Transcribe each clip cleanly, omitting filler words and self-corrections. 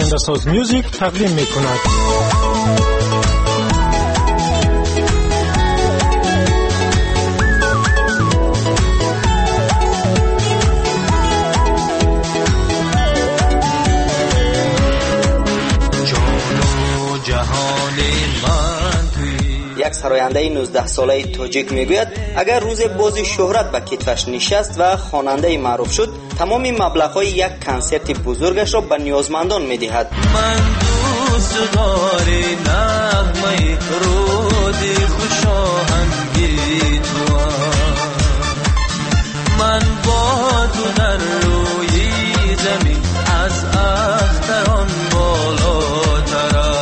آینده‌ساز میوزیک تقدیم می‌کند. یک سراینده 19 ساله تاجیک میگوید اگر روز بازی شهرت به کتفش نشست و خواننده معروف شد، تمام مبلغ‌های یک کنسرت بزرگش را به نیازمندان می‌دهد. من دوست داری نغمه رودی خوشاهنگی تو، من با تو در روی زمین از اختران بالاترم،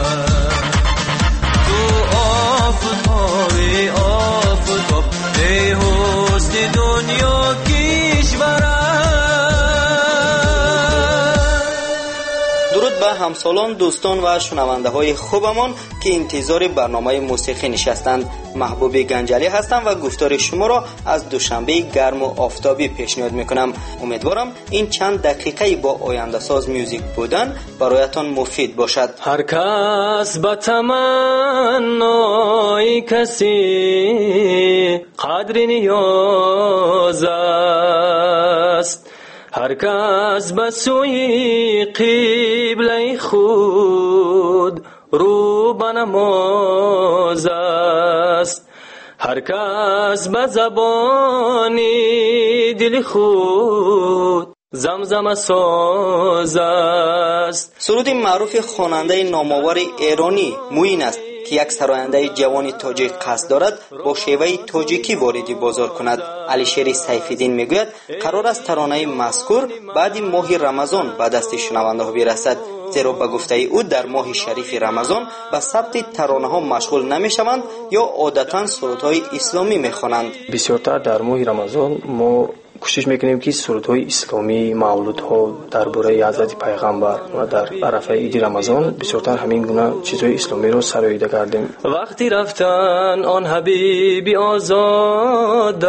تو آفتابی آفتاب ای حسن دنیا کشورم. درود به همسالان، دوستان و شنونده های خوبمان که انتظار برنامه موسیقی نشستند. محبوب گنجلی هستم و گفتار شما را از دوشنبه گرم و آفتابی پیشنهاد میکنم. امیدوارم این چند دقیقه با آینده ساز میوزیک بودن برایتان مفید باشد. هر کس به تمنای کسی قدر نیاز است، هر کس به سوی قبله خود رو به نماز است، هر کس به زبان دل خود زمزمه ساز است. سرود معروف خواننده نامآور ایرانی موین است که یک سراینده جوان تاجیک قصد دارد با شیوه تاجیکی وارد بازار کند. علیشیر سیف‌الدین میگوید قرار است ترانه مذکور بعد ماه رمضان به دست شنونده ها برسد، زیرا به گفته او در ماه شریف رمضان به ثبت ترانه ها مشغول نمی شوند یا عادتا سرودهای اسلامی می خوانند. بسیارتر در ماه رمضان ما کوشش میکنیم که سرودهای اسلامی، مولودها درباره حضرت پیغمبر و در عرفه عید رمضان بسیارتر همین گونه چیزهای اسلامی رو سراییده کردیم. وقتی رفتن آن حبیبی آزاده،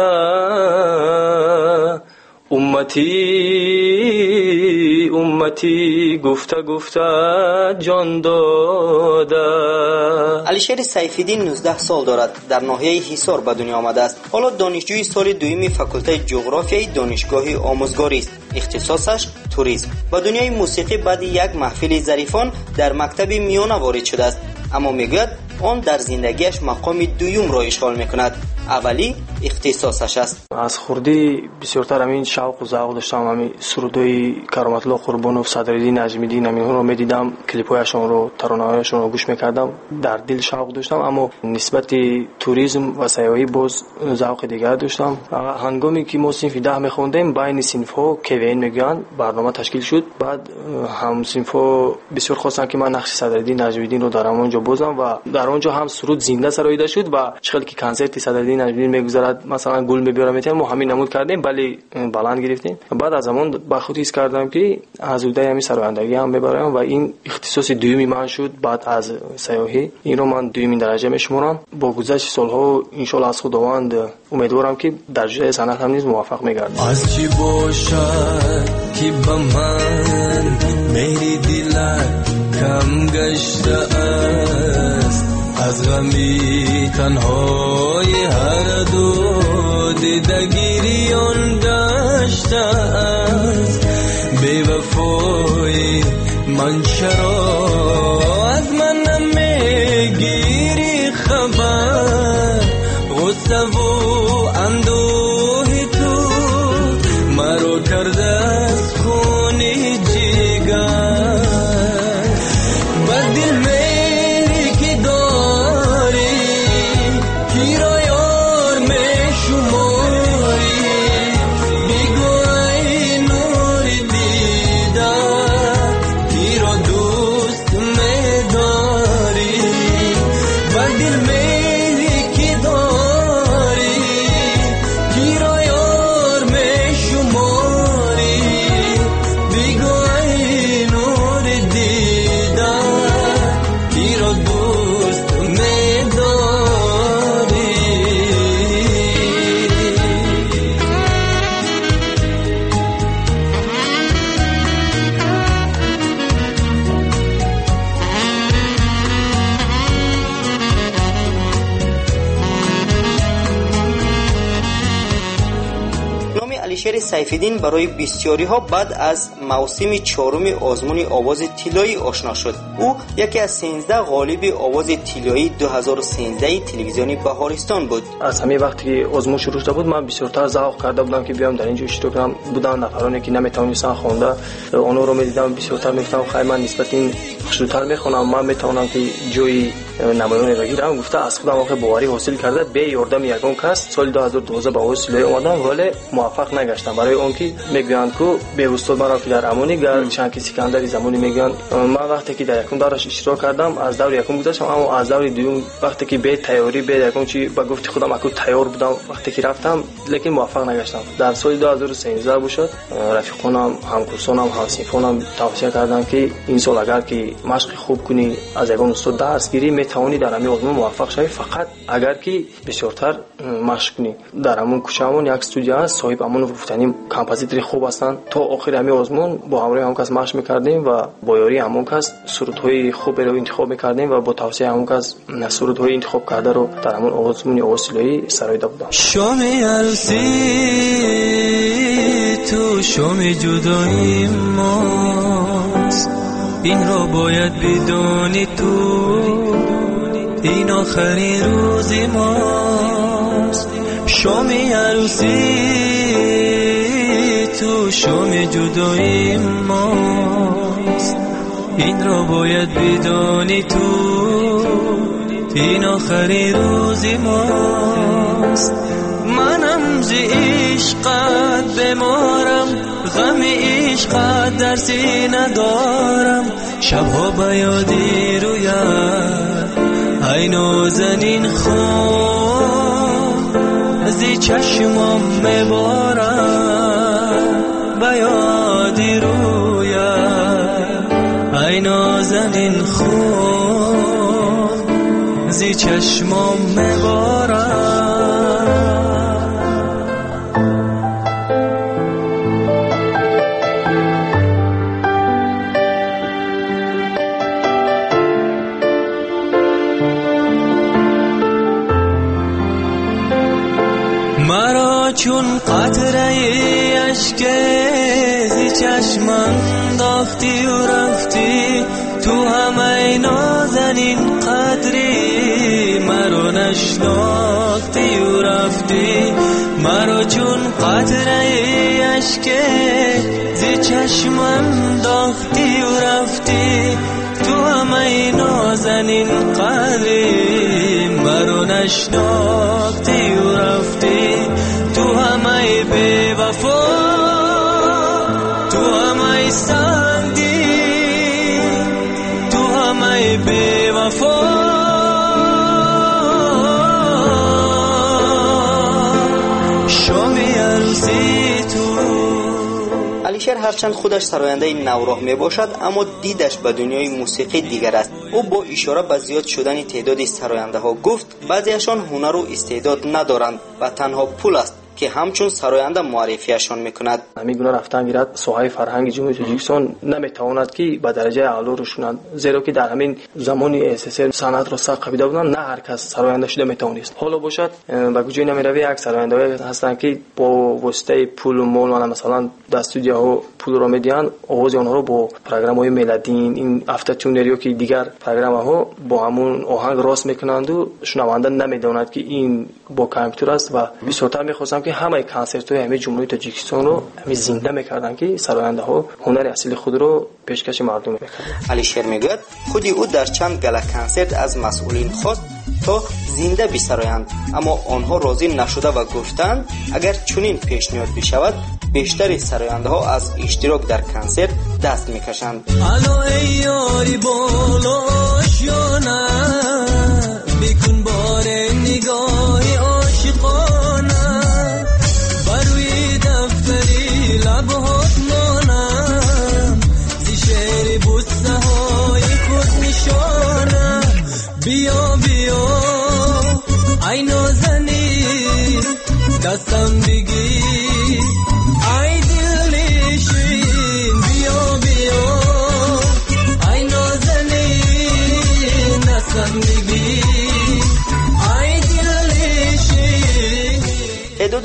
امتی گفته جان داده. علیشیر سیف‌الدین 19 سال دارد، در ناحیه حصار به دنیا آمده است. حالا دانشجوی سال دوم فاکولته جغرافیای دانشگاه آموزگاری است. اختصاصش توریسم. به دنیای موسیقی بعد یک محفل ظریفان در مکتب میانه وارد شده است، اما میگوید آن در زندگیش مقام دوم را اشغال میکند. اولی اختصاصش است. از خردی بسیارتر همین شوق و ذوق داشتم، همین سرودهای کرامت الله قربانوف، صدرالدین نجمی‌دین، همینها رو میدیدم، کلیپ‌هایشون رو، ترانه‌هایشون رو گوش میکردم، در دل شوق داشتم. اما نسبت توریسم و سیاحی باز ذوق دیگر داشتم. هنگامی که ما صنف 10 میخوندیم، بین صنف‌ها کوین میگن برنامه تشکیل شد. بعد هم صنف‌ها بسیار خواستن که من نقش صدرالدین نجمی‌دین رو در اونجا بازم و در اونجا هم سرود زنده سراییده شد و چقدر که کنسرت صدرالدین نجمی‌دین میگذرد مثلا گل میبرم میتونم ما همین نمود کردیم، ولی بلند گرفتیم. بعد از زمان با خود حس کردم که از اودای همین سرایندگی هم میبرم و این اختصاص دومی من شد. بعد از سیاحی این رو من دومین درجه میشمارم. با گذشت سالها ان شاء الله از خداوند امیدوارم که در جای صنعت هم نیز موفق میگردم. از چی باشد که به من مهری دلت کم گشته است، از غمی تنهای هر دو دیدگیریان داشته است. بی وفای من چرا از من نمیگیری خبر؟ غصه و اندوه تو مرا کرده از خون جگر. بدل میری که داری کی را یار می شماری، بگو ای نور دیده کی را دوست شری سیفالدین برای بسیاری ها بعد از موسم چهارم آزمون آواز طلایی آشنا شد. او یکی از 13 غالب آواز طلایی 2013 تلویزیونی بهارستان بود. از همین وقتی که آزمون شروع شده بود من بسیارتر ذوق کرده بودم که بیام در اینجا اشتراک کنم. بودن نفرانی که نمیتونستن خونده اونها رو میدیدم بسیارتر میگفتم خیر من نسبت این خوش‌تر میخونم، من میتونم که جوی نمایان بگیرم. گفته از خودم واقعا باوری حاصل کرده به یاردم یگان کس سال 2012 به آواز طلایی اومدم ولی موفق نگشتم. برای اون که میگویند که به استاد مرا که در امونی گر چند کسی که در زمانی میگن من وقتی که در یکم دورش اشتراک کردم از دور یکم گذشتم، اما از دور دوم وقتی که به تیاری به یکم چی با گفت خودم اكو تیار بودم وقتی که رفتم لیکن موفق نگشتم. در سال 2013 بود رفیقانم همکورسانم همصنفانم توصیه کردن که این سال اگر که مشق خوب کنی از یگان استاد درس گیری میتونی در همین آزمون موفق شوی، فقط اگر که بسیارتر مشق کنی. در همون کوچه‌مون یک استودیو است صاحب همون گفتنیم کامپوزیتور خوب هستن. تا آخر همین آزمون با همراه همون کس مشق می‌کردیم و با یاری همون کس سرودهای خوب رو انتخاب می‌کردیم و با توصیه همون کس سرودهای انتخاب کرده رو در همون آزمون آواز طلایی سرای دادم. شام عروسی تو شام جدایی ماست، این رو باید بدونی تو این آخرین روز ماست. شام عروسی تو شام جدایی ماست، این رو باید بدونی تو این آخرین روز ماست. منم ز عشقت بمارم، غم عشقت در سینه دارم، شبها به یادی رویت ای نازنین خون زی چشمم میبارم به یادی رویت ای نازنین خون زی چشمم میبارم. مرا چون قطره اشک زی چشمم داختی و رفتی، تو همه نازنین قدری مرا نشناختی و رفتی. مرا چون قطره اشک زی چشمم داختی و رفتی، تو همه نازنین قدری مرا نشناختی و رفتی. تو همه بی وفا تو همه سنگی تو همه بی وفا شام عروسی تو. علیشیر هرچند خودش سراینده نوراه می باشد اما دیدش به دنیای موسیقی دیگر است. او با اشاره به زیاد شدن تعداد سراینده ها گفت بعضیشان هنر و استعداد ندارند و تنها پول است که همچون سراینده معرفیشان میکند. میگونه رفتن گیرد سوهای فرهنگ جمهوری تاجیکستان نمیتواند که به درجه اعلا رشونند، زیرا که در همین زمانی اساسا صنعت را ساخت قبیده بودن نه هر کس سراینده شده میتونست. حالا باشد به گوشه نمیروی یک سراینده هستن که با واسطه پول و مال مثلا در استودیوها پول را میدین آواز آنها رو با پروگرام‌های میلادین این افتتونریو که دیگر پروگرام‌ها با همون آهنگ راست میکنند و شنونده نمیداند که این با کامپیوتر است. و بسیارتر میخواستم که همه کنسرت‌های همه جمهوری تاجیکستان رو همه زنده میکردن که سراینده‌ها هنر اصلی خود رو پیشکش مردم میکردن. علیشیر میگوید خودی او در چند گله کنسرت از مسئولین خواست تا زنده بسرایند، اما آنها راضی نشده و گفتند اگر چنین پیشنهاد بشود بیشتر سراینده‌ها از اشتراک در کنسرت دست میکشند. الو ای یاری بالاش یا نه بکن بار نگاهی عاشقانه بروی دفتری لبهات مانم زی شعر بوسه های خود نشانه. بیا بیا ای نازنین دستم بگیر ای دل نشین. بیا بیا ای نازنین دستم بگیر ای دل نشین. تعداد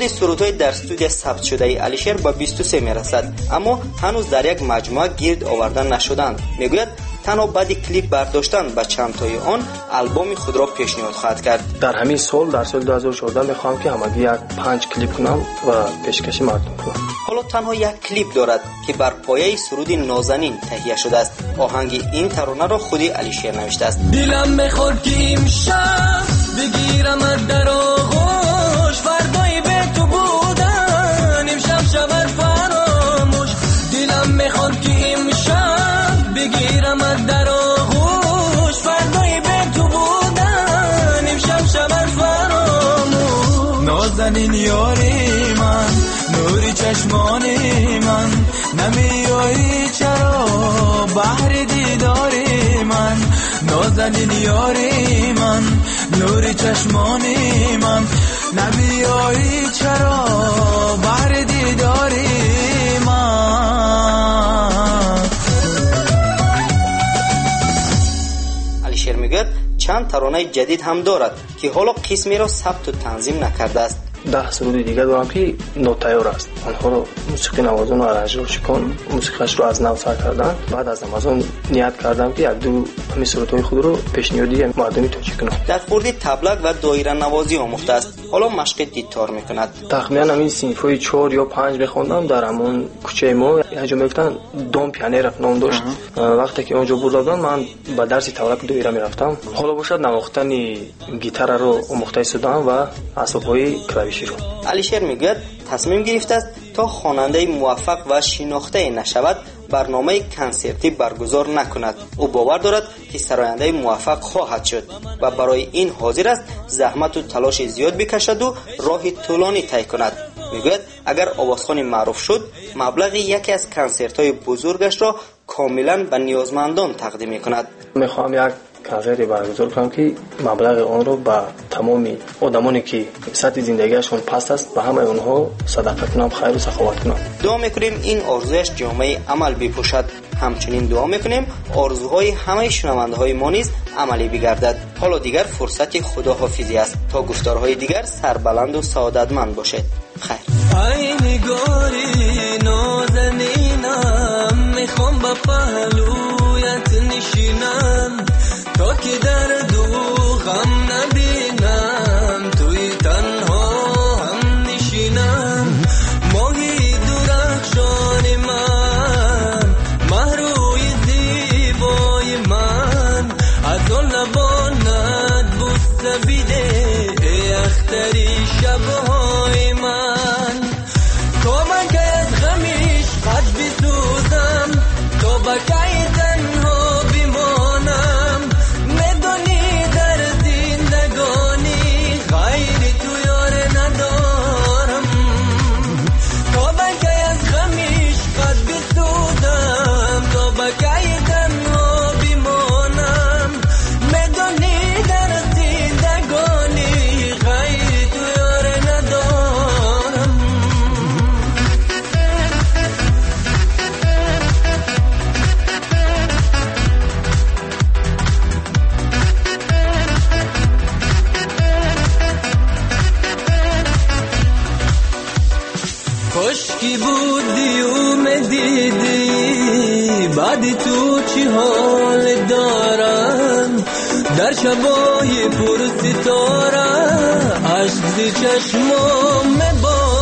تعداد سرودهای در استودیو ثبت شده علیشیر به 23 میرسد، اما هنوز در یک مجموعه گرد آوردن نشدند. میگوید تنها بعد کلیپ برداشتن به چند تای آن البوم خود را پیشنهاد خواهد کرد. در همین سال در سال 2014 میخوام که همگی یک 5 کلیپ کنم و پیشکش مردم کنم. حالا تنها یک کلیپ دارد که بر پایه سرود نازنین تهیه شده است. آهنگ این ترانه را خودی علیشیر نوشته است. دلم میخواد که امشب بگیرم در آغوش، فردای به تو بودن امشب شود فراموش. دلم میخواد که امشب بگیرم در آغوش، فردای به تو بودن امشب شود فراموش. نازنین یاری من، نوری چشمانی من، نمیایی چرا بحر دیداری من. نازنین یاری من، نوری چشمانی من، نمیایی چرا بحر دیداری من. علیشیر میگوید چند ترانه جدید هم دارد که حالا قسمی را ثبت و تنظیم نکرده است. 10 سرود دیگه دارم که نوتیار است. آنها رو موسیقی نوازان و ارنجور شکن موسیقیش رو از نو سر کردن. بعد از آن نیت کردم که یک دو همین سرودهای خود رو پیشنهادی مردمی توجیه کنم. در خورد تبلک و دایره نوازی آموخته است. حالا مشق دیتار میکند. تقریبا همین صنفای 4 یا 5 بخوندم. در همون کوچه ما یه جا میگفتن دام پیانیر نام داشت. وقتی که اونجا بردم من با درس تبلک دایره میرفتم. حالا باشد نواختن گیتار رو آموخته شدم و اسباب‌های کلاویشی رو. علیشیر میگوید تصمیم گرفته است تا خواننده موفق و شناخته نشود برنامه کنسرتی برگزار نکند. او باور دارد که سراینده موفق خواهد شد و برای این حاضر است زحمت و تلاش زیاد بکشد و راه طولانی طی کند. میگوید اگر آوازخوان معروف شد مبلغ یکی از کنسرت‌های بزرگش را کاملا به نیازمندان تقدیم می‌کند. میخوام یک کنسرتی برگزار کنم که مبلغ آن رو به تمام آدمانی که سطح زندگیشون پست است به همه اونها صدقه کنم، خیر و سخاوت کنم. دعا میکنیم این آرزویش جامعه عمل بپوشد. همچنین دعا میکنیم آرزوهای همه شنونده های ما نیز عملی بگردد. حالا دیگر فرصت خداحافظی است تا گفتارهای دیگر سربلند و سعادتمند باشد. خیر. ای نگاری نازنینم، میخوام با پهلویت نشینم تا که درد و غم نبینم، توی تنها هم نشینم. ماهی درخشان من، مهروی زیبای من، از آن لبانت بوسه بیده ای اختری شبهای من. تا من که از غمیش قد بسوزم، تا بکای تنها بمانم، ندانی در زندگانی غیر تو یار ندارم. تا بکای از غمیش قد بسوزم، تا بکای تنها بمانم، ندانی در زندگانی غیر تو یار ندارم. خشکی بودی و مدیدی، بعد تو چی حال دارم؟ در شبای پر ستاره عشق زی چشمام